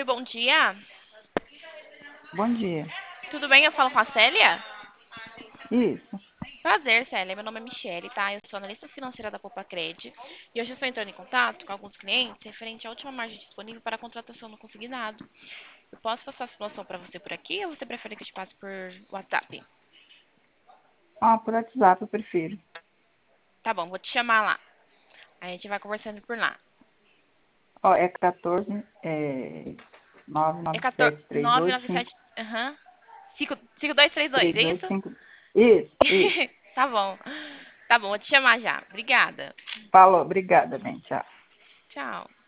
Oi, bom dia. Bom dia. Tudo bem? Eu falo com a Célia? Isso. Prazer, Célia. Meu nome é Michele, tá? Eu sou analista financeira da Copacred e hoje eu estou entrando em contato com alguns clientes referente à última margem disponível para a contratação no consignado. Eu posso passar a situação para você por aqui ou você prefere que eu te passe por WhatsApp? Por WhatsApp eu prefiro. Tá bom, vou te chamar lá. A gente vai conversando por lá. É 14, É 14 99732 997. Aham. 5232, é isso? 5325. Isso. Tá bom. Tá bom, vou te chamar já. Obrigada. Falou, obrigada, bem, tchau. Tchau.